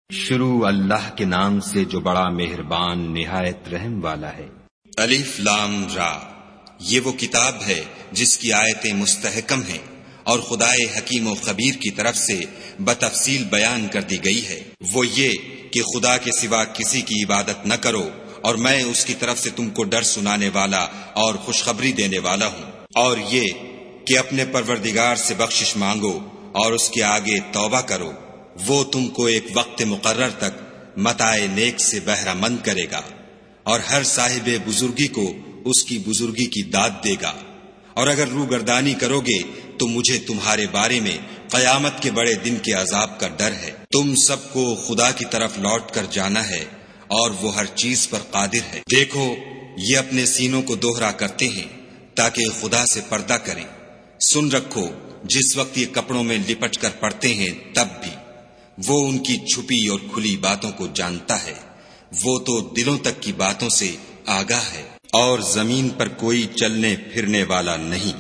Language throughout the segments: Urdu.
شروع اللہ کے نام سے جو بڑا مہربان نہایت رحم والا ہے۔ الف لام را، یہ وہ کتاب ہے جس کی آیتیں مستحکم ہیں اور خدائے حکیم و خبیر کی طرف سے بتفصیل بیان کر دی گئی ہے۔ وہ یہ کہ خدا کے سوا کسی کی عبادت نہ کرو، اور میں اس کی طرف سے تم کو ڈر سنانے والا اور خوشخبری دینے والا ہوں، اور یہ کہ اپنے پروردگار سے بخشش مانگو اور اس کے آگے توبہ کرو، وہ تم کو ایک وقت مقرر تک متاع نیک سے بہرہ مند کرے گا، اور ہر صاحب بزرگی کو اس کی بزرگی کی داد دے گا۔ اور اگر روگردانی کرو گے تو مجھے تمہارے بارے میں قیامت کے بڑے دن کے عذاب کا ڈر ہے۔ تم سب کو خدا کی طرف لوٹ کر جانا ہے، اور وہ ہر چیز پر قادر ہے۔ دیکھو، یہ اپنے سینوں کو دوہرا کرتے ہیں تاکہ خدا سے پردہ کریں۔ سن رکھو، جس وقت یہ کپڑوں میں لپٹ کر پڑتے ہیں تب بھی وہ ان کی چھپی اور کھلی باتوں کو جانتا ہے۔ وہ تو دلوں تک کی باتوں سے آگاہ ہے۔ اور زمین پر کوئی چلنے پھرنے والا نہیں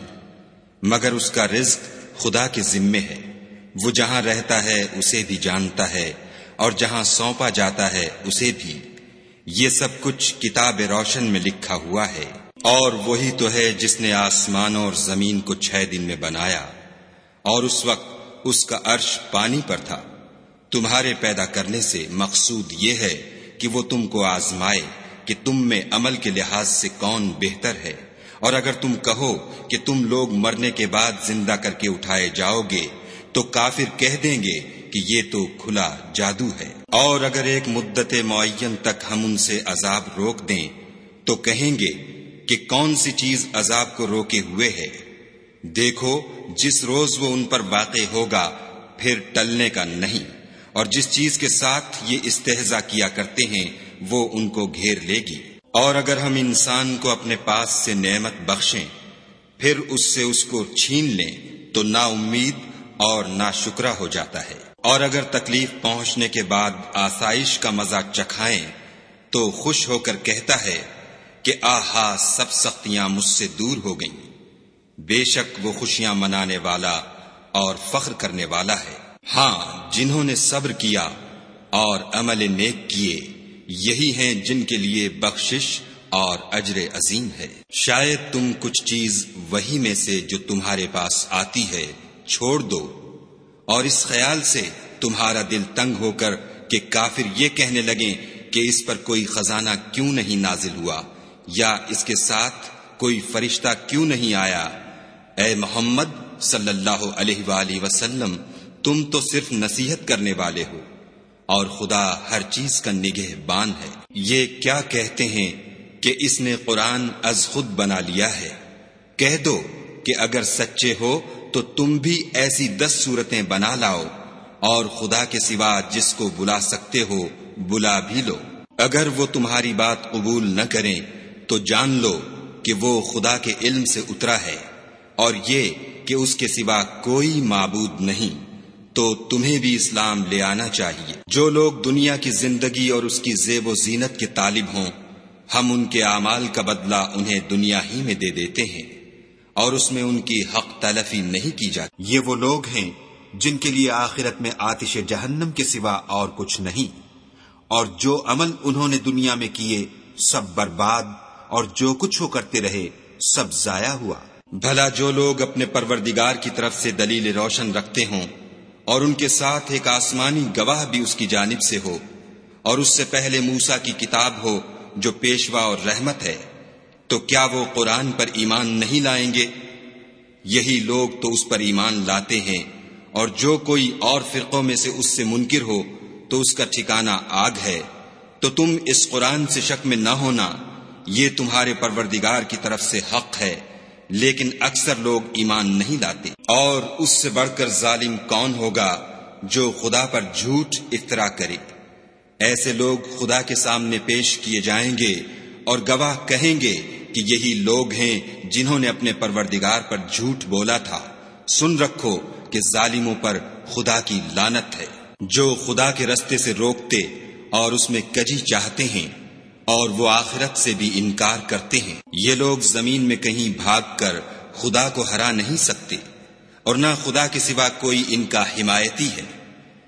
مگر اس کا رزق خدا کے ذمے ہے۔ وہ جہاں رہتا ہے اسے بھی جانتا ہے، اور جہاں سونپا جاتا ہے اسے بھی۔ یہ سب کچھ کتاب روشن میں لکھا ہوا ہے۔ اور وہی تو ہے جس نے آسمانوں اور زمین کو 6 دن میں بنایا، اور اس وقت اس کا عرش پانی پر تھا۔ تمہارے پیدا کرنے سے مقصود یہ ہے کہ وہ تم کو آزمائے کہ تم میں عمل کے لحاظ سے کون بہتر ہے۔ اور اگر تم کہو کہ تم لوگ مرنے کے بعد زندہ کر کے اٹھائے جاؤ گے تو کافر کہہ دیں گے کہ یہ تو کھلا جادو ہے۔ اور اگر ایک مدت معین تک ہم ان سے عذاب روک دیں تو کہیں گے کہ کون سی چیز عذاب کو روکے ہوئے ہے۔ دیکھو، جس روز وہ ان پر واقع ہوگا پھر ٹلنے کا نہیں، اور جس چیز کے ساتھ یہ استہزاء کیا کرتے ہیں وہ ان کو گھیر لے گی۔ اور اگر ہم انسان کو اپنے پاس سے نعمت بخشیں پھر اس سے اس کو چھین لیں تو نا امید اور نا شکرا ہو جاتا ہے۔ اور اگر تکلیف پہنچنے کے بعد آسائش کا مزہ چکھائیں تو خوش ہو کر کہتا ہے کہ آہا، سب سختیاں مجھ سے دور ہو گئیں۔ بے شک وہ خوشیاں منانے والا اور فخر کرنے والا ہے۔ ہاں، جنہوں نے صبر کیا اور عمل نیک کیے، یہی ہیں جن کے لیے بخشش اور اجر عظیم ہے۔ شاید تم کچھ چیز وہی میں سے جو تمہارے پاس آتی ہے چھوڑ دو، اور اس خیال سے تمہارا دل تنگ ہو کر کہ کافر یہ کہنے لگیں کہ اس پر کوئی خزانہ کیوں نہیں نازل ہوا، یا اس کے ساتھ کوئی فرشتہ کیوں نہیں آیا۔ اے محمد صلی اللہ علیہ وآلہ وسلم، تم تو صرف نصیحت کرنے والے ہو، اور خدا ہر چیز کا نگہبان ہے۔ یہ کیا کہتے ہیں کہ اس نے قرآن از خود بنا لیا ہے؟ کہہ دو کہ اگر سچے ہو تو تم بھی ایسی 10 صورتیں بنا لاؤ، اور خدا کے سوا جس کو بلا سکتے ہو بلا بھی لو۔ اگر وہ تمہاری بات قبول نہ کریں تو جان لو کہ وہ خدا کے علم سے اترا ہے، اور یہ کہ اس کے سوا کوئی معبود نہیں، تو تمہیں بھی اسلام لے آنا چاہیے۔ جو لوگ دنیا کی زندگی اور اس کی زیب و زینت کے طالب ہوں، ہم ان کے اعمال کا بدلہ انہیں دنیا ہی میں دے دیتے ہیں، اور اس میں ان کی حق تلفی نہیں کی جاتی۔ یہ وہ لوگ ہیں جن کے لیے آخرت میں آتش جہنم کے سوا اور کچھ نہیں، اور جو عمل انہوں نے دنیا میں کیے سب برباد، اور جو کچھ وہ کرتے رہے سب ضائع ہوا۔ بھلا جو لوگ اپنے پروردگار کی طرف سے دلیل روشن رکھتے ہوں، اور ان کے ساتھ ایک آسمانی گواہ بھی اس کی جانب سے ہو، اور اس سے پہلے موسیٰ کی کتاب ہو جو پیشوا اور رحمت ہے، تو کیا وہ قرآن پر ایمان نہیں لائیں گے؟ یہی لوگ تو اس پر ایمان لاتے ہیں، اور جو کوئی اور فرقوں میں سے اس سے منکر ہو تو اس کا ٹھکانہ آگ ہے۔ تو تم اس قرآن سے شک میں نہ ہونا، یہ تمہارے پروردگار کی طرف سے حق ہے، لیکن اکثر لوگ ایمان نہیں لاتے۔ اور اس سے بڑھ کر ظالم کون ہوگا جو خدا پر جھوٹ افطرا کرے؟ ایسے لوگ خدا کے سامنے پیش کیے جائیں گے، اور گواہ کہیں گے کہ یہی لوگ ہیں جنہوں نے اپنے پروردگار پر جھوٹ بولا تھا۔ سن رکھو کہ ظالموں پر خدا کی لعنت ہے۔ جو خدا کے رستے سے روکتے اور اس میں کجی چاہتے ہیں، اور وہ آخرت سے بھی انکار کرتے ہیں، یہ لوگ زمین میں کہیں بھاگ کر خدا کو ہرا نہیں سکتے، اور نہ خدا کے سوا کوئی ان کا حمایتی ہے۔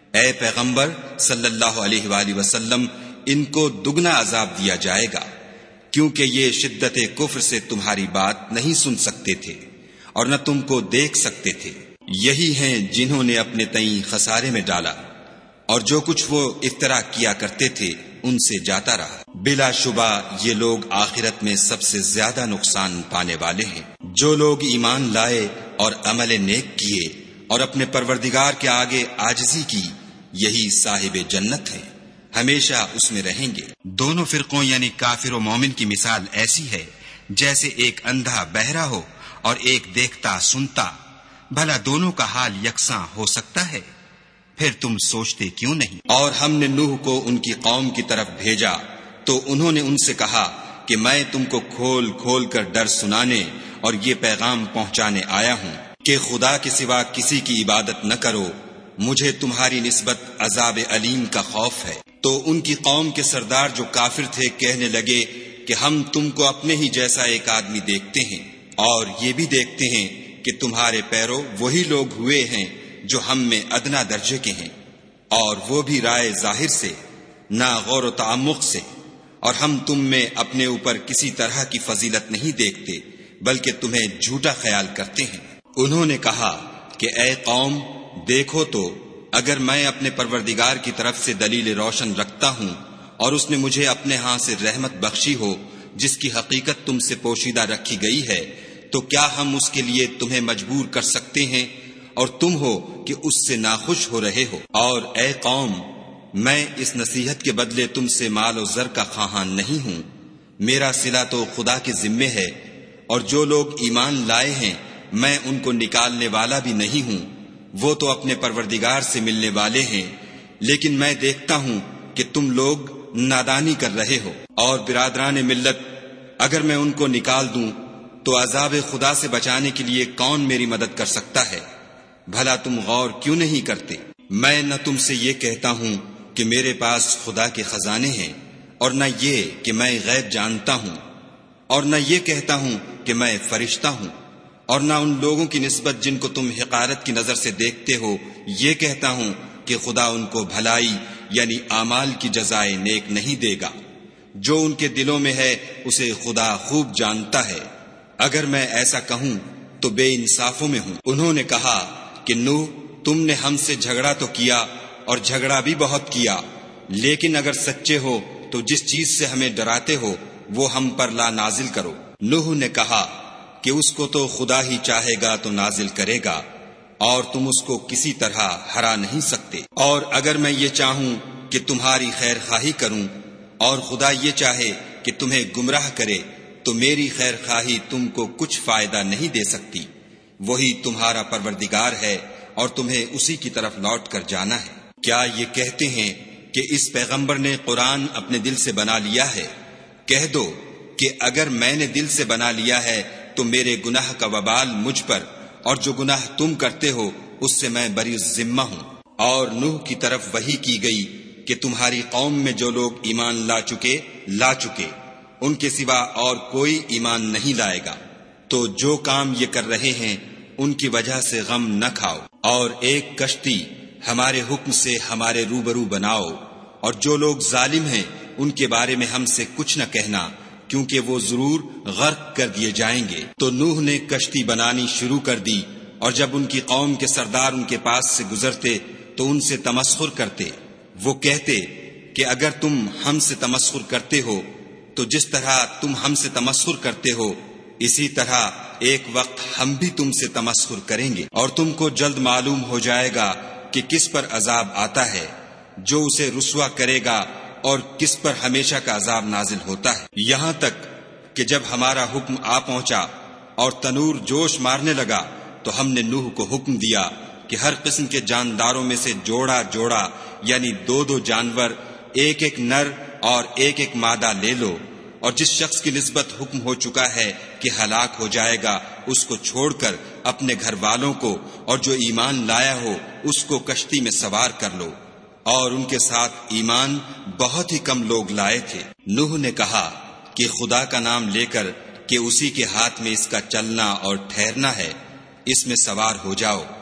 اے پیغمبر صلی اللہ علیہ وآلہ وسلم، ان کو دگنا عذاب دیا جائے گا، کیونکہ یہ شدت کفر سے تمہاری بات نہیں سن سکتے تھے اور نہ تم کو دیکھ سکتے تھے۔ یہی ہیں جنہوں نے اپنے تئیں خسارے میں ڈالا، اور جو کچھ وہ افترا کیا کرتے تھے ان سے جاتا رہا۔ بلا شبہ یہ لوگ آخرت میں سب سے زیادہ نقصان پانے والے ہیں۔ جو لوگ ایمان لائے اور عمل نیک کیے اور اپنے پروردگار کے آگے عاجزی کی، یہی صاحب جنت ہیں، ہمیشہ اس میں رہیں گے۔ دونوں فرقوں یعنی کافر و مومن کی مثال ایسی ہے جیسے ایک اندھا بہرا ہو اور ایک دیکھتا سنتا۔ بھلا دونوں کا حال یکساں ہو سکتا ہے؟ پھر تم سوچتے کیوں نہیں؟ اور ہم نے نوح کو ان کی قوم کی طرف بھیجا تو انہوں نے ان سے کہا کہ میں تم کو کھول کھول کر ڈر سنانے اور یہ پیغام پہنچانے آیا ہوں کہ خدا کے سوا کسی کی عبادت نہ کرو، مجھے تمہاری نسبت عذاب علیم کا خوف ہے۔ تو ان کی قوم کے سردار جو کافر تھے کہنے لگے کہ ہم تم کو اپنے ہی جیسا ایک آدمی دیکھتے ہیں، اور یہ بھی دیکھتے ہیں کہ تمہارے پیرو وہی لوگ ہوئے ہیں جو ہم میں ادنا درجے کے ہیں، اور وہ بھی رائے ظاہر سے، نہ غور و تعمق سے، اور ہم تم میں اپنے اوپر کسی طرح کی فضیلت نہیں دیکھتے بلکہ تمہیں جھوٹا خیال کرتے ہیں۔ انہوں نے کہا کہ اے قوم، دیکھو تو اگر میں اپنے پروردگار کی طرف سے دلیل روشن رکھتا ہوں اور اس نے مجھے اپنے ہاں سے رحمت بخشی ہو جس کی حقیقت تم سے پوشیدہ رکھی گئی ہے، تو کیا ہم اس کے لیے تمہیں مجبور کر سکتے ہیں اور تم ہو کہ اس سے ناخوش ہو رہے ہو؟ اور اے قوم، میں اس نصیحت کے بدلے تم سے مال و زر کا خواہاں نہیں ہوں، میرا صلہ تو خدا کے ذمے ہے، اور جو لوگ ایمان لائے ہیں میں ان کو نکالنے والا بھی نہیں ہوں، وہ تو اپنے پروردگار سے ملنے والے ہیں، لیکن میں دیکھتا ہوں کہ تم لوگ نادانی کر رہے ہو۔ اور برادران ملت، اگر میں ان کو نکال دوں تو عذاب خدا سے بچانے کے لیے کون میری مدد کر سکتا ہے؟ بھلا تم غور کیوں نہیں کرتے؟ میں نہ تم سے یہ کہتا ہوں کہ میرے پاس خدا کے خزانے ہیں، اور نہ یہ کہ میں غیب جانتا ہوں، اور نہ یہ کہتا ہوں کہ میں فرشتہ ہوں، اور نہ ان لوگوں کی نسبت جن کو تم حقارت کی نظر سے دیکھتے ہو یہ کہتا ہوں کہ خدا ان کو بھلائی یعنی اعمال کی جزائے نیک نہیں دے گا۔ جو ان کے دلوں میں ہے اسے خدا خوب جانتا ہے، اگر میں ایسا کہوں تو بے انصافوں میں ہوں۔ انہوں نے کہا کہ نوح، تم نے ہم سے جھگڑا تو کیا اور جھگڑا بھی بہت کیا، لیکن اگر سچے ہو تو جس چیز سے ہمیں ڈراتے ہو وہ ہم پر لا نازل کرو۔ نوح نے کہا کہ اس کو تو خدا ہی چاہے گا تو نازل کرے گا، اور تم اس کو کسی طرح ہرا نہیں سکتے۔ اور اگر میں یہ چاہوں کہ تمہاری خیر خواہی کروں اور خدا یہ چاہے کہ تمہیں گمراہ کرے تو میری خیر خواہی تم کو کچھ فائدہ نہیں دے سکتی۔ وہی تمہارا پروردگار ہے اور تمہیں اسی کی طرف لوٹ کر جانا ہے۔ کیا یہ کہتے ہیں کہ اس پیغمبر نے قرآن اپنے دل سے بنا لیا ہے؟ کہہ دو کہ اگر میں نے دل سے بنا لیا ہے تو میرے گناہ کا وبال مجھ پر، اور جو گناہ تم کرتے ہو اس سے میں بری ذمہ ہوں۔ اور نوح کی طرف وحی کی گئی کہ تمہاری قوم میں جو لوگ ایمان لا چکے ان کے سوا اور کوئی ایمان نہیں لائے گا، تو جو کام یہ کر رہے ہیں ان کی وجہ سے غم نہ کھاؤ، اور ایک کشتی ہمارے حکم سے ہمارے روبرو بناؤ، اور جو لوگ ظالم ہیں ان کے بارے میں ہم سے کچھ نہ کہنا، کیونکہ وہ ضرور غرق کر دیے جائیں گے۔ تو نوح نے کشتی بنانی شروع کر دی، اور جب ان کی قوم کے سردار ان کے پاس سے گزرتے تو ان سے تمسخر کرتے۔ وہ کہتے کہ اگر تم ہم سے تمسخر کرتے ہو تو جس طرح تم ہم سے تمسخر کرتے ہو اسی طرح ایک وقت ہم بھی تم سے تمسخر کریں گے، اور تم کو جلد معلوم ہو جائے گا کہ کس پر عذاب آتا ہے جو اسے رسوا کرے گا اور کس پر ہمیشہ کا عذاب نازل ہوتا ہے۔ یہاں تک کہ جب ہمارا حکم آ پہنچا اور تنور جوش مارنے لگا تو ہم نے نوح کو حکم دیا کہ ہر قسم کے جانداروں میں سے جوڑا جوڑا یعنی 2 جانور، ایک نر اور ایک مادہ لے لو، اور جس شخص کی نسبت حکم ہو چکا ہے کہ ہلاک ہو جائے گا اس کو چھوڑ کر اپنے گھر والوں کو اور جو ایمان لایا ہو اس کو کشتی میں سوار کر لو۔ اور ان کے ساتھ ایمان بہت ہی کم لوگ لائے تھے۔ نوح نے کہا کہ خدا کا نام لے کر کہ اسی کے ہاتھ میں اس کا چلنا اور ٹھہرنا ہے، اس میں سوار ہو جاؤ۔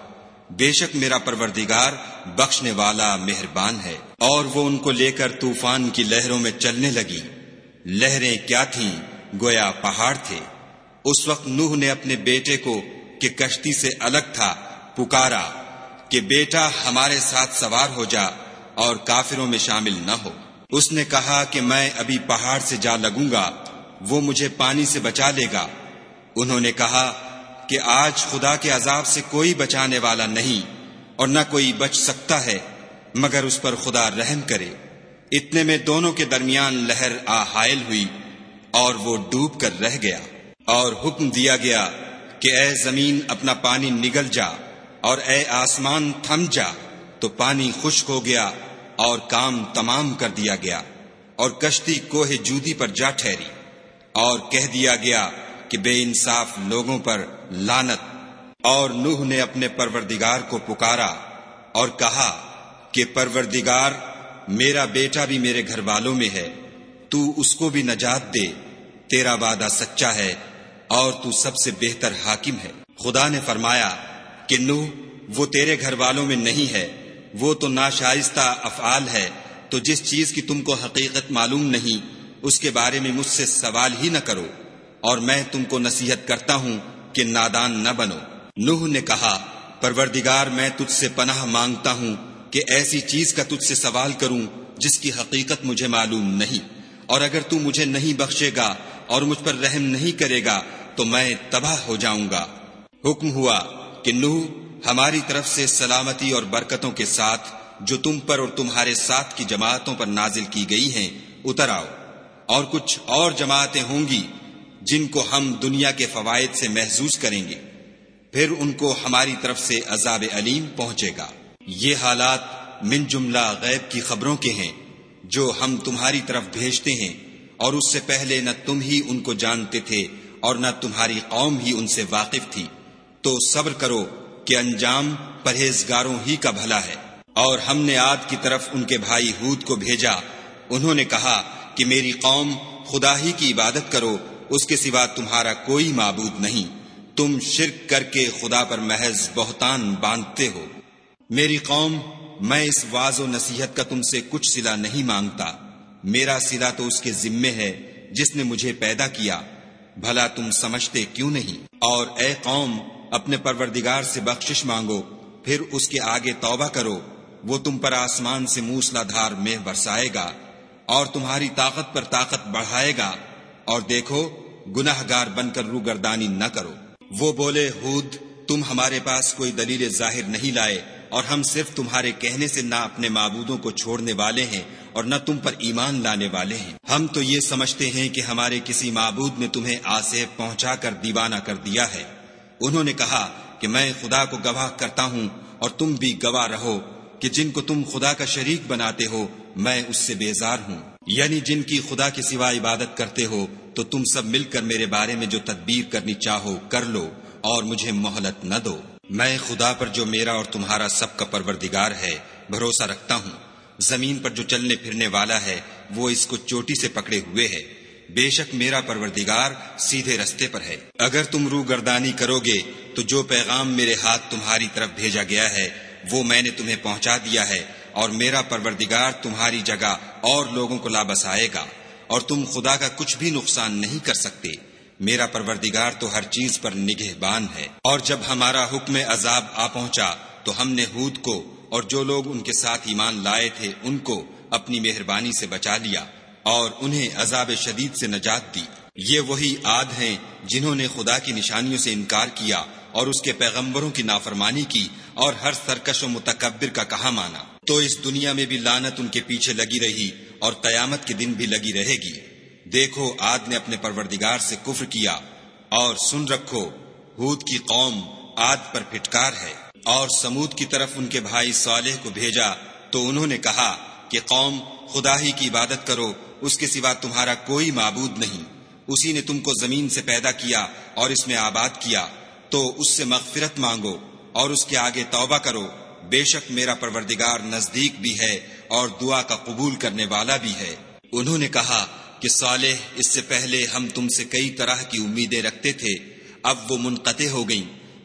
بے شک میرا پروردگار بخشنے والا مہربان ہے۔ اور وہ ان کو لے کر طوفان کی لہروں میں چلنے لگی۔ لہریں کیا تھیں؟ گویا پہاڑ تھے۔ اس وقت نوح نے اپنے بیٹے کو کہ کشتی سے الگ تھا پکارا کہ بیٹا ہمارے ساتھ سوار ہو جا اور کافروں میں شامل نہ ہو۔ اس نے کہا کہ میں ابھی پہاڑ سے جا لگوں گا، وہ مجھے پانی سے بچا لے گا۔ انہوں نے کہا کہ آج خدا کے عذاب سے کوئی بچانے والا نہیں اور نہ کوئی بچ سکتا ہے مگر اس پر خدا رحم کرے۔ اتنے میں دونوں کے درمیان لہر آ حائل ہوئی اور وہ ڈوب کر رہ گیا۔ اور حکم دیا گیا کہ اے زمین اپنا پانی نگل جا اور اے آسمان تھم جا، تو پانی خشک ہو گیا اور کام تمام کر دیا گیا، اور کشتی کوہ جودی پر جا ٹھہری۔ اور کہہ دیا گیا کہ بے انصاف لوگوں پر لعنت۔ اور نوح نے اپنے پروردگار کو پکارا اور کہا کہ پروردگار، میرا بیٹا بھی میرے گھر والوں میں ہے، تو اس کو بھی نجات دے، تیرا وعدہ سچا ہے اور تو سب سے بہتر حاکم ہے۔ خدا نے فرمایا کہ نوح، وہ تیرے گھر والوں میں نہیں ہے، وہ تو ناشائستہ افعال ہے، تو جس چیز کی تم کو حقیقت معلوم نہیں اس کے بارے میں مجھ سے سوال ہی نہ کرو، اور میں تم کو نصیحت کرتا ہوں کہ نادان نہ بنو۔ نوح نے کہا، پروردگار میں تجھ سے پناہ مانگتا ہوں کہ ایسی چیز کا تجھ سے سوال کروں جس کی حقیقت مجھے معلوم نہیں، اور اگر تو مجھے نہیں بخشے گا اور مجھ پر رحم نہیں کرے گا تو میں تباہ ہو جاؤں گا۔ حکم ہوا کہ نوح، ہماری طرف سے سلامتی اور برکتوں کے ساتھ جو تم پر اور تمہارے ساتھ کی جماعتوں پر نازل کی گئی ہیں اتر آؤ، اور کچھ اور جماعتیں ہوں گی جن کو ہم دنیا کے فوائد سے محظوظ کریں گے، پھر ان کو ہماری طرف سے عذاب علیم پہنچے گا۔ یہ حالات من جملہ غیب کی خبروں کے ہیں جو ہم تمہاری طرف بھیجتے ہیں، اور اس سے پہلے نہ تم ہی ان کو جانتے تھے اور نہ تمہاری قوم ہی ان سے واقف تھی، تو صبر کرو کہ انجام پرہیزگاروں ہی کا بھلا ہے۔ اور ہم نے عاد کی طرف ان کے بھائی ہود کو بھیجا، انہوں نے کہا کہ میری قوم خدا ہی کی عبادت کرو، اس کے سوا تمہارا کوئی معبود نہیں، تم شرک کر کے خدا پر محض بہتان باندھتے ہو۔ میری قوم، میں اس واعظ و نصیحت کا تم سے کچھ صلہ نہیں مانگتا، میرا صلہ تو اس کے ذمے ہے جس نے مجھے پیدا کیا، بھلا تم سمجھتے کیوں نہیں؟ اور اے قوم، اپنے پروردگار سے بخشش مانگو، پھر اس کے آگے توبہ کرو، وہ تم پر آسمان سے موسلا دھار مے برسائے گا اور تمہاری طاقت پر طاقت بڑھائے گا، اور دیکھو گناہ گار بن کر روگردانی نہ کرو۔ وہ بولے، ہود، تم ہمارے پاس کوئی دلیل ظاہر نہیں لائے، اور ہم صرف تمہارے کہنے سے نہ اپنے معبودوں کو چھوڑنے والے ہیں اور نہ تم پر ایمان لانے والے ہیں۔ ہم تو یہ سمجھتے ہیں کہ ہمارے کسی معبود نے تمہیں آسیب پہنچا کر دیوانہ کر دیا ہے۔ انہوں نے کہا کہ میں خدا کو گواہ کرتا ہوں اور تم بھی گواہ رہو کہ جن کو تم خدا کا شریک بناتے ہو میں اس سے بیزار ہوں، یعنی جن کی خدا کے سوا عبادت کرتے ہو، تو تم سب مل کر میرے بارے میں جو تدبیر کرنی چاہو کر لو اور مجھے مہلت نہ دو۔ میں خدا پر جو میرا اور تمہارا سب کا پروردگار ہے بھروسہ رکھتا ہوں۔ زمین پر جو چلنے پھرنے والا ہے وہ اس کو چوٹی سے پکڑے ہوئے ہے، بے شک میرا پروردگار سیدھے رستے پر ہے۔ اگر تم روگردانی کرو گے تو جو پیغام میرے ہاتھ تمہاری طرف بھیجا گیا ہے وہ میں نے تمہیں پہنچا دیا ہے، اور میرا پروردگار تمہاری جگہ اور لوگوں کو لا بسائے گا، اور تم خدا کا کچھ بھی نقصان نہیں کر سکتے۔ میرا پروردگار تو ہر چیز پر نگہبان ہے۔ اور جب ہمارا حکم عذاب آ پہنچا تو ہم نے ہود کو اور جو لوگ ان کے ساتھ ایمان لائے تھے ان کو اپنی مہربانی سے بچا لیا اور انہیں عذاب شدید سے نجات دی۔ یہ وہی عاد ہیں جنہوں نے خدا کی نشانیوں سے انکار کیا اور اس کے پیغمبروں کی نافرمانی کی اور ہر سرکش و متکبر کا کہا مانا۔ تو اس دنیا میں بھی لعنت ان کے پیچھے لگی رہی اور قیامت کے دن بھی لگی رہے گی۔ دیکھو عاد نے اپنے پروردگار سے کفر کیا، اور سن رکھو ہود کی قوم عاد پر پھٹکار ہے۔ اور سمود کی طرف ان کے بھائی صالح کو بھیجا تو انہوں نے کہا کہ قوم، خدا ہی کی عبادت کرو، اس کے سوا تمہارا کوئی معبود نہیں، اسی نے تم کو زمین سے پیدا کیا اور اس میں آباد کیا، تو اس سے مغفرت مانگو اور اس کے آگے توبہ کرو، بے شک میرا پروردگار نزدیک بھی ہے اور دعا کا قبول کرنے والا بھی ہے۔ انہوں نے کہا کہ صالح، اس سے پہلے ہم تم سے کئی طرح کی امیدیں رکھتے تھے، اب وہ منقطع ہو گئیں،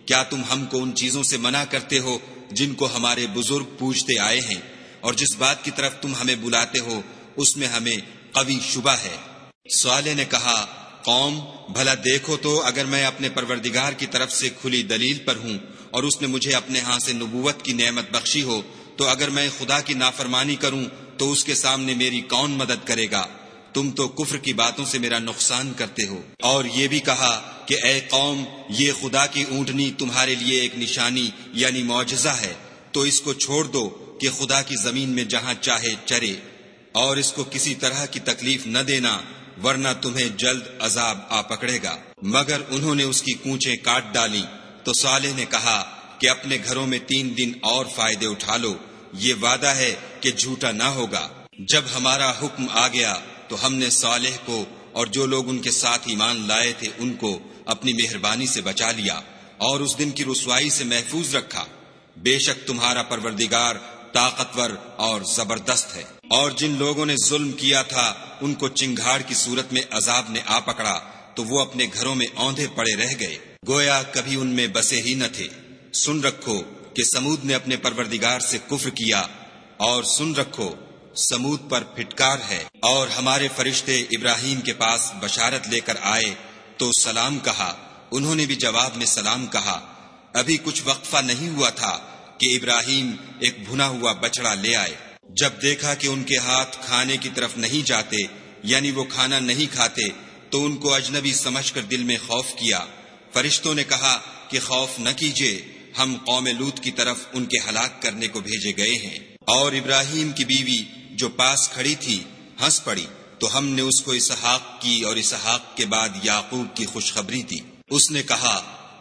کیا تم ہم کو ان چیزوں سے منع کرتے ہو جن کو ہمارے بزرگ پوجتے آئے ہیں، اور جس بات کی طرف تم ہمیں بلاتے ہو اس میں ہمیں قوی شبہ ہے؟ صالح نے کہا، قوم بھلا دیکھو تو اگر میں اپنے پروردگار کی طرف سے کھلی دلیل پر ہوں اور اس نے مجھے اپنے ہاں سے نبوت کی نعمت بخشی ہو، تو اگر میں خدا کی نافرمانی کروں تو اس کے سامنے میری کون مدد کرے گا؟ تم تو کفر کی باتوں سے میرا نقصان کرتے ہو۔ اور یہ بھی کہا کہ اے قوم، یہ خدا کی اونٹنی تمہارے لیے ایک نشانی یعنی معجزہ ہے، تو اس کو چھوڑ دو کہ خدا کی زمین میں جہاں چاہے چرے، اور اس کو کسی طرح کی تکلیف نہ دینا، ورنہ تمہیں جلد عذاب آ پکڑے گا۔ مگر انہوں نے اس کی کونچیں کاٹ ڈالی۔ تو صالح نے کہا کہ اپنے گھروں میں 3 دن اور فائدے اٹھا لو، یہ وعدہ ہے کہ جھوٹا نہ ہوگا۔ جب ہمارا حکم آ گیا تو ہم نے صالح کو اور جو لوگ ان کے ساتھ ایمان لائے تھے ان کو اپنی مہربانی سے بچا لیا اور اس دن کی رسوائی سے محفوظ رکھا۔ بے شک تمہارا پروردگار طاقتور اور زبردست ہے۔ اور جن لوگوں نے ظلم کیا تھا ان کو چنگھاڑ کی صورت میں عذاب نے آ پکڑا تو وہ اپنے گھروں میں اوندھے پڑے رہ گئے، گویا کبھی ان میں بسے ہی نہ تھے۔ سن رکھو کہ سمود نے اپنے پروردگار سے کفر کیا، اور سن رکھو سمود پر پھٹکار ہے۔ اور ہمارے فرشتے ابراہیم کے پاس بشارت لے کر آئے تو سلام کہا، انہوں نے بھی جواب میں سلام کہا۔ ابھی کچھ وقفہ نہیں ہوا تھا کہ ابراہیم ایک بھنا ہوا بچڑا لے آئے۔ جب دیکھا کہ ان کے ہاتھ کھانے کی طرف نہیں جاتے، یعنی وہ کھانا نہیں کھاتے، تو ان کو اجنبی سمجھ کر دل میں خوف کیا۔ فرشتوں نے کہا کہ خوف نہ کیجیے، ہم قوم لوط کی طرف ان کے ہلاک کرنے کو بھیجے گئے ہیں۔ اور ابراہیم کی بیوی جو پاس کھڑی تھی ہنس پڑی، تو ہم نے اس کو اسحاق کی اور اسحاق کے بعد یعقوب کی خوشخبری دی۔ اس نے کہا،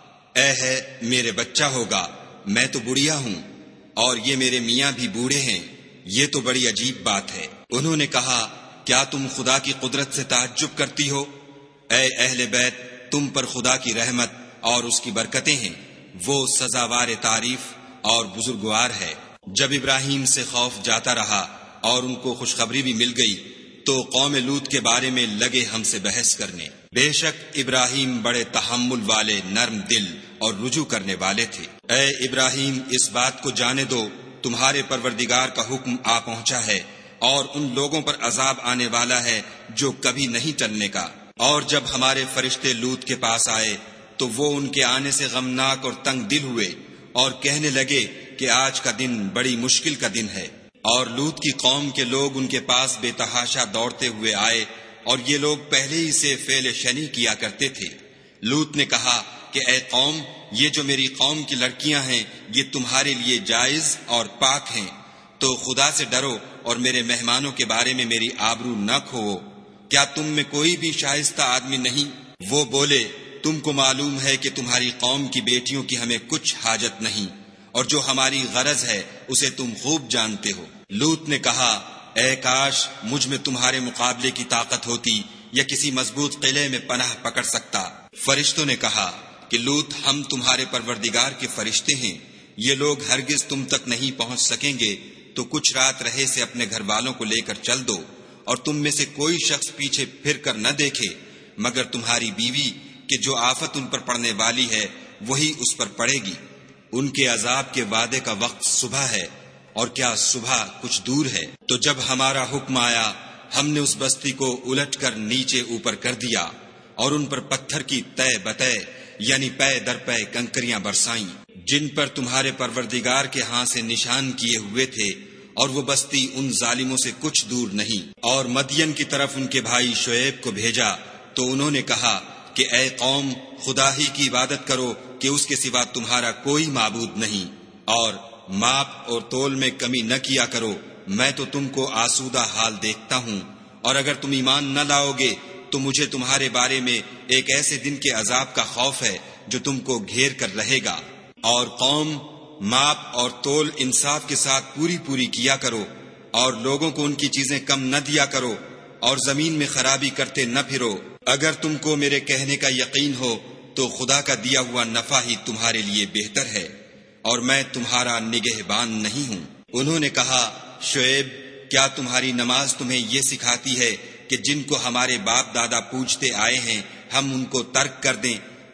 اے ہے میرے بچہ ہوگا، میں تو بڑھیا ہوں اور یہ میرے میاں بھی بوڑھے ہیں، یہ تو بڑی عجیب بات ہے۔ انہوں نے کہا، کیا تم خدا کی قدرت سے تعجب کرتی ہو؟ اے اہل بیت، تم پر خدا کی رحمت اور اس کی برکتیں ہیں، وہ سزاوار تعریف اور بزرگوار ہے۔ جب ابراہیم سے خوف جاتا رہا اور ان کو خوشخبری بھی مل گئی تو قوم لوط کے بارے میں لگے ہم سے بحث کرنے۔ بے شک ابراہیم بڑے تحمل والے، نرم دل اور رجوع کرنے والے تھے۔ اے ابراہیم، اس بات کو جانے دو تمہارے پروردگار کا حکم آ پہنچا ہے، اور ان لوگوں پر عذاب آنے والا ہے جو کبھی نہیں ٹلنے کا۔ اور جب ہمارے فرشتے لوط کے پاس آئے تو وہ ان کے آنے سے غمناک اور تنگ دل ہوئے اور کہنے لگے کہ آج کا دن بڑی مشکل کا دن ہے۔ اور لوط کی قوم کے لوگ ان کے پاس بے تحاشا دوڑتے ہوئے آئے، اور یہ لوگ پہلے ہی سے فعل شنی کیا کرتے تھے۔ لوط نے کہا کہ اے قوم، یہ جو میری قوم کی لڑکیاں ہیں یہ تمہارے لیے جائز اور پاک ہیں، تو خدا سے ڈرو اور میرے مہمانوں کے بارے میں میری آبرو نہ کھوو۔ کیا تم میں کوئی بھی شائستہ آدمی نہیں؟ وہ بولے، تم کو معلوم ہے کہ تمہاری قوم کی بیٹیوں کی ہمیں کچھ حاجت نہیں، اور جو ہماری غرض ہے اسے تم خوب جانتے ہو۔ لوط نے کہا، اے کاش مجھ میں تمہارے مقابلے کی طاقت ہوتی یا کسی مضبوط قلعے میں پناہ پکڑ سکتا۔ فرشتوں نے کہا کہ لوط، ہم تمہارے پروردگار کے فرشتے ہیں، یہ لوگ ہرگز تم تک نہیں پہنچ سکیں گے، تو کچھ رات رہے سے اپنے گھر والوں کو لے کر چل دو، اور تم میں سے کوئی شخص پیچھے پھر کر نہ دیکھے مگر تمہاری بیوی، کہ جو آفت ان پر پڑنے والی ہے وہی اس پر پڑے گی۔ ان کے عذاب کے وعدے کا وقت صبح ہے، اور کیا صبح کچھ دور ہے؟ تو جب ہمارا حکم آیا ہم نے اس بستی کو الٹ کر نیچے اوپر کر دیا اور ان پر پتھر کی تہ بتہ یعنی پے در پے کنکریاں برسائیں، جن پر تمہارے پروردگار کے ہاں سے نشان کیے ہوئے تھے، اور وہ بستی ان ظالموں سے کچھ دور نہیں۔ اور مدین کی طرف ان کے بھائی شعیب کو بھیجا تو انہوں نے کہا کہ اے قوم، خدا ہی کی عبادت کرو کہ اس کے سوا تمہارا کوئی معبود نہیں، اور ماپ اور تول میں کمی نہ کیا کرو، میں تو تم کو آسودہ حال دیکھتا ہوں، اور اگر تم ایمان نہ لاؤ گے تو مجھے تمہارے بارے میں ایک ایسے دن کے عذاب کا خوف ہے جو تم کو گھیر کر رہے گا۔ اور قوم، ماپ اور تول انصاف کے ساتھ پوری کیا کرو، اور لوگوں کو ان کی چیزیں کم نہ دیا کرو، اور زمین میں خرابی کرتے نہ پھرو۔ اگر تم کو میرے کہنے کا یقین ہو تو خدا کا دیا ہوا نفع ہی تمہارے لیے بہتر ہے، اور میں تمہارا نگہبان نہیں ہوں۔ انہوں نے کہا، شعیب، کیا تمہاری نماز تمہیں یہ سکھاتی ہے کہ جن کو ہمارے باپ دادا پوجتے آئے ہیں ہم ان کو ترک کر دیں،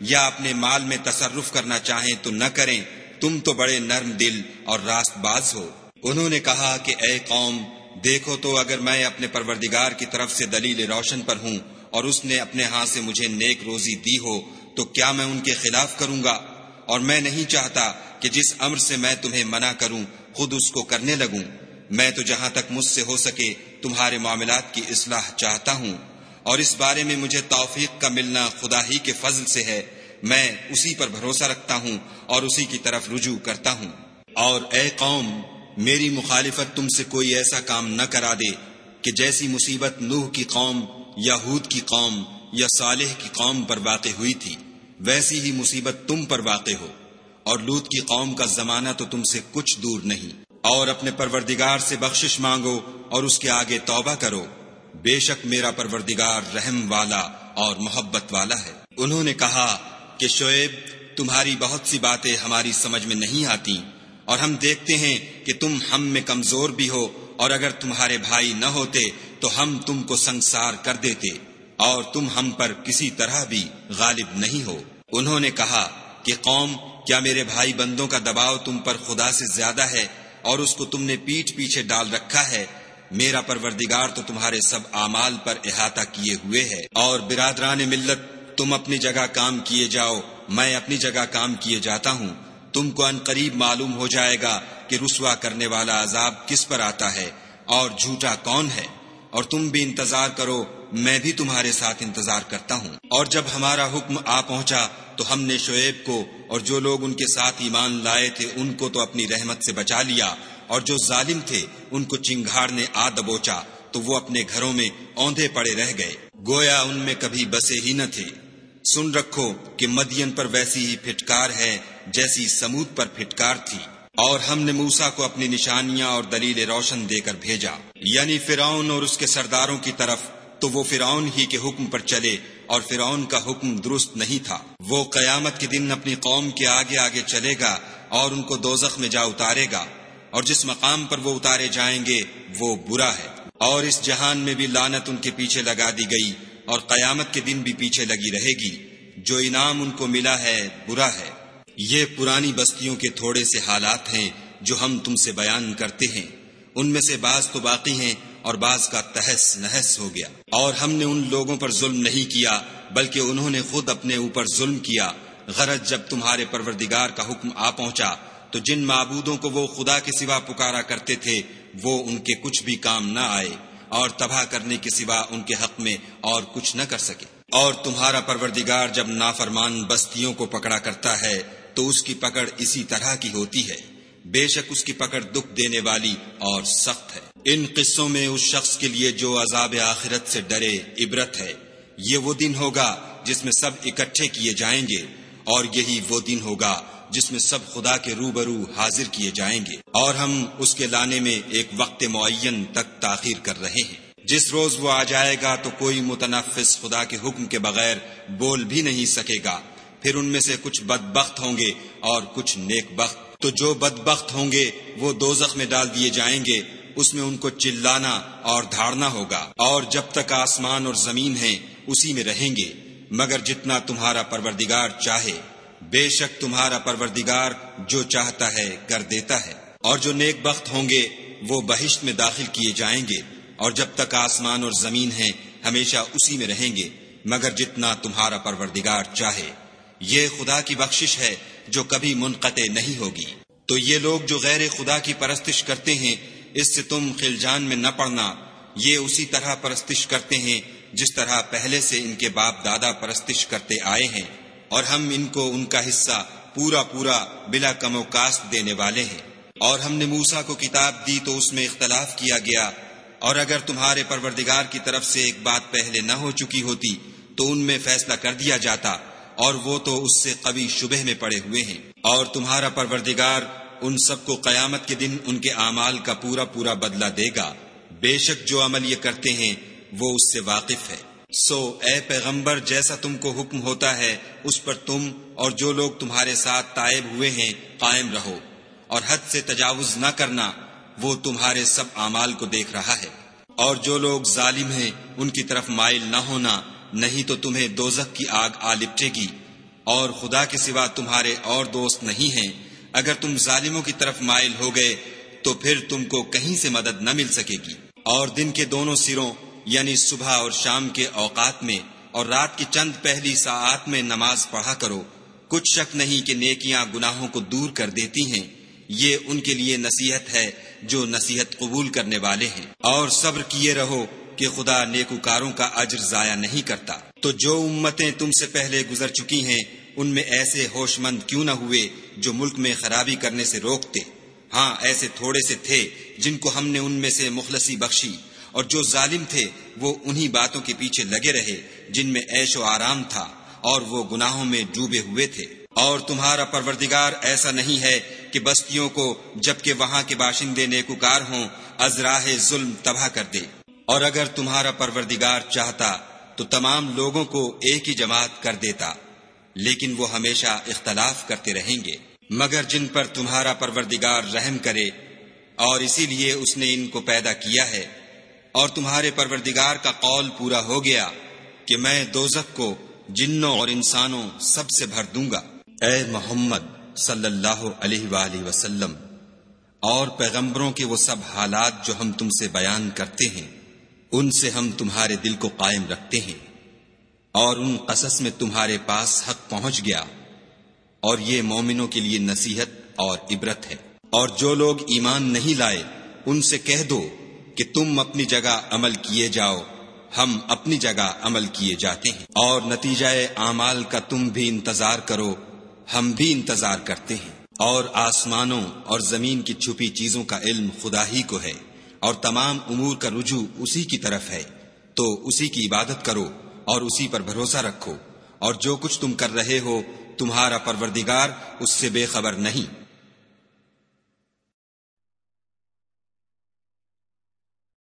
یا اپنے مال میں تصرف کرنا چاہیں تو نہ کریں، تم تو بڑے نرم دل اور راست باز ہو۔ انہوں نے کہا کہ اے قوم، دیکھو تو اگر میں اپنے پروردگار کی طرف سے دلیل روشن پر ہوں اور اس نے اپنے ہاتھ سے مجھے نیک روزی دی ہو تو کیا میں ان کے خلاف کروں گا؟ اور میں نہیں چاہتا کہ جس امر سے میں تمہیں منع کروں خود اس کو کرنے لگوں۔ میں تو جہاں تک مجھ سے ہو سکے تمہارے معاملات کی اصلاح چاہتا ہوں، اور اس بارے میں مجھے توفیق کا ملنا خدا ہی کے فضل سے ہے۔ میں اسی پر بھروسہ رکھتا ہوں اور اسی کی طرف رجوع کرتا ہوں۔ اور اے قوم، میری مخالفت تم سے کوئی ایسا کام نہ کرا دے کہ جیسی مصیبت نوح کی قوم یا ہود کی قوم یا صالح کی قوم پر واقع ہوئی تھی ویسی ہی مصیبت تم پر واقع ہو، اور لوط کی قوم کا زمانہ تو تم سے کچھ دور نہیں۔ اور اپنے پروردگار سے بخشش مانگو اور اس کے آگے توبہ کرو، بے شک میرا پروردگار رحم والا اور محبت والا ہے۔ انہوں نے کہا کہ شعیب، تمہاری بہت سی باتیں ہماری سمجھ میں نہیں آتی، اور ہم دیکھتے ہیں کہ تم ہم میں کمزور بھی ہو، اور اگر تمہارے بھائی نہ ہوتے تو ہم تم کو سنگسار کر دیتے، اور تم ہم پر کسی طرح بھی غالب نہیں ہو۔ انہوں نے کہا کہ قوم، کیا میرے بھائی بندوں کا دباؤ تم پر خدا سے زیادہ ہے، اور اس کو تم نے پیٹھ پیچھے ڈال رکھا ہے؟ میرا پروردگار تو تمہارے سب اعمال پر احاطہ کیے ہوئے ہے۔ اور برادران ملت، تم اپنی جگہ کام کیے جاؤ، میں اپنی جگہ کام کیے جاتا ہوں۔ تم کو ان قریب معلوم ہو جائے گا کہ رسوا کرنے والا عذاب کس پر آتا ہے اور جھوٹا کون ہے، اور تم بھی انتظار کرو، میں بھی تمہارے ساتھ انتظار کرتا ہوں۔ اور جب ہمارا حکم آ پہنچا تو ہم نے شعیب کو اور جو لوگ ان کے ساتھ ایمان لائے تھے ان کو تو اپنی رحمت سے بچا لیا، اور جو ظالم تھے ان کو چنگھاڑ نے آ دبوچا تو وہ اپنے گھروں میں اوندھے پڑے رہ گئے، گویا ان میں کبھی بسے ہی نہ تھے۔ سن رکھو کہ مدین پر ویسی ہی پھٹکار ہے جیسی سمود پر پھٹکار تھی۔ اور ہم نے موسیٰ کو اپنی نشانیاں اور دلیل روشن دے کر بھیجا، یعنی فرعون اور اس کے سرداروں کی طرف، تو وہ فرعون ہی کے حکم پر چلے، اور فرعون کا حکم درست نہیں تھا۔ وہ قیامت کے دن اپنی قوم کے آگے آگے چلے گا اور ان کو دوزخ میں جا اتارے گا، اور جس مقام پر وہ اتارے جائیں گے وہ برا ہے۔ اور اس جہان میں بھی لعنت ان کے پیچھے لگا دی گئی، اور قیامت کے دن بھی پیچھے لگی رہے گی۔ جو انعام ان کو ملا ہے برا ہے۔ یہ پرانی بستیوں کے تھوڑے سے حالات ہیں جو ہم تم سے بیان کرتے ہیں، ان میں سے بعض تو باقی ہیں اور بعض کا تہس نہس ہو گیا۔ اور ہم نے ان لوگوں پر ظلم نہیں کیا بلکہ انہوں نے خود اپنے اوپر ظلم کیا۔ غرض جب تمہارے پروردگار کا حکم آ پہنچا تو جن معبودوں کو وہ خدا کے سوا پکارا کرتے تھے وہ ان کے کچھ بھی کام نہ آئے، اور تباہ کرنے کے سوا ان کے حق میں اور کچھ نہ کر سکے۔ اور تمہارا پروردگار جب نافرمان بستیوں کو پکڑا کرتا ہے تو اس کی پکڑ اسی طرح کی ہوتی ہے، بے شک اس کی پکڑ دکھ دینے والی اور سخت ہے۔ ان قصوں میں اس شخص کے لیے جو عذاب آخرت سے ڈرے عبرت ہے۔ یہ وہ دن ہوگا جس میں سب اکٹھے کیے جائیں گے، اور یہی وہ دن ہوگا جس میں سب خدا کے روبرو حاضر کیے جائیں گے، اور ہم اس کے لانے میں ایک وقت معین تک تاخیر کر رہے ہیں۔ جس روز وہ آ جائے گا تو کوئی متنفس خدا کے حکم کے بغیر بول بھی نہیں سکے گا۔ پھر ان میں سے کچھ بدبخت ہوں گے اور کچھ نیک بخت۔ تو جو بدبخت ہوں گے وہ دوزخ میں ڈال دیے جائیں گے، اس میں ان کو چلانا اور دھاڑنا ہوگا، اور جب تک آسمان اور زمین ہیں اسی میں رہیں گے، مگر جتنا تمہارا پروردگار چاہے۔ بے شک تمہارا پروردگار جو چاہتا ہے کر دیتا ہے۔ اور جو نیک بخت ہوں گے وہ بہشت میں داخل کیے جائیں گے، اور جب تک آسمان اور زمین ہیں ہمیشہ اسی میں رہیں گے، مگر جتنا تمہارا پروردگار چاہے۔ یہ خدا کی بخشش ہے جو کبھی منقطع نہیں ہوگی۔ تو یہ لوگ جو غیر خدا کی پرستش کرتے ہیں اس سے تم خلجان میں نہ پڑنا، یہ اسی طرح پرستش کرتے ہیں جس طرح پہلے سے ان کے باپ دادا پرستش کرتے آئے ہیں، اور ہم ان کو ان کا حصہ پورا پورا بلا کم و کاست دینے والے ہیں۔ اور ہم نے موسیٰ کو کتاب دی تو اس میں اختلاف کیا گیا، اور اگر تمہارے پروردگار کی طرف سے ایک بات پہلے نہ ہو چکی ہوتی تو ان میں فیصلہ کر دیا جاتا، اور وہ تو اس سے قوی شبہ میں پڑے ہوئے ہیں۔ اور تمہارا پروردگار ان سب کو قیامت کے دن ان کے اعمال کا پورا پورا بدلہ دے گا، بے شک جو عمل یہ کرتے ہیں وہ اس سے واقف ہے۔ سو اے پیغمبر، جیسا تم کو حکم ہوتا ہے اس پر تم اور جو لوگ تمہارے ساتھ تائب ہوئے ہیں قائم رہو، اور حد سے تجاوز نہ کرنا، وہ تمہارے سب اعمال کو دیکھ رہا ہے۔ اور جو لوگ ظالم ہیں ان کی طرف مائل نہ ہونا، نہیں تو تمہیں دوزخ کی آگ آ لپٹے گی۔ اور خدا کے سوا تمہارے اور دوست نہیں ہیں۔ اگر تم ظالموں کی طرف مائل ہو گئے تو پھر تم کو کہیں سے مدد نہ مل سکے گی۔ اور دن کے دونوں سروں یعنی صبح اور شام کے اوقات میں اور رات کی چند پہلی ساعات میں نماز پڑھا کرو۔ کچھ شک نہیں کہ نیکیاں گناہوں کو دور کر دیتی ہیں۔ یہ ان کے لیے نصیحت ہے جو نصیحت قبول کرنے والے ہیں۔ اور صبر کیے رہو کہ خدا نیکوکاروں کا اجر ضائع نہیں کرتا۔ تو جو امتیں تم سے پہلے گزر چکی ہیں ان میں ایسے ہوش مند کیوں نہ ہوئے جو ملک میں خرابی کرنے سے روکتے؟ ہاں ایسے تھوڑے سے تھے جن کو ہم نے ان میں سے مخلصی بخشی، اور جو ظالم تھے وہ انہی باتوں کے پیچھے لگے رہے جن میں عیش و آرام تھا، اور وہ گناہوں میں ڈوبے ہوئے تھے۔ اور تمہارا پروردگار ایسا نہیں ہے کہ بستیوں کو جبکہ وہاں کے باشندے نیکوکار ہوں از راہ ظلم تباہ کر دے۔ اور اگر تمہارا پروردگار چاہتا تو تمام لوگوں کو ایک ہی جماعت کر دیتا، لیکن وہ ہمیشہ اختلاف کرتے رہیں گے، مگر جن پر تمہارا پروردگار رحم کرے، اور اسی لیے اس نے ان کو پیدا کیا ہے۔ اور تمہارے پروردگار کا قول پورا ہو گیا کہ میں دوزخ کو جنوں اور انسانوں سب سے بھر دوں گا۔ اے محمد صلی اللہ علیہ وآلہ وسلم اور پیغمبروں کے وہ سب حالات جو ہم تم سے بیان کرتے ہیں ان سے ہم تمہارے دل کو قائم رکھتے ہیں، اور ان قصص میں تمہارے پاس حق پہنچ گیا، اور یہ مومنوں کے لیے نصیحت اور عبرت ہے۔ اور جو لوگ ایمان نہیں لائے ان سے کہہ دو کہ تم اپنی جگہ عمل کیے جاؤ، ہم اپنی جگہ عمل کیے جاتے ہیں، اور نتیجہ اعمال کا تم بھی انتظار کرو، ہم بھی انتظار کرتے ہیں۔ اور آسمانوں اور زمین کی چھپی چیزوں کا علم خدا ہی کو ہے، اور تمام امور کا رجوع اسی کی طرف ہے، تو اسی کی عبادت کرو اور اسی پر بھروسہ رکھو، اور جو کچھ تم کر رہے ہو تمہارا پروردگار اس سے بے خبر نہیں۔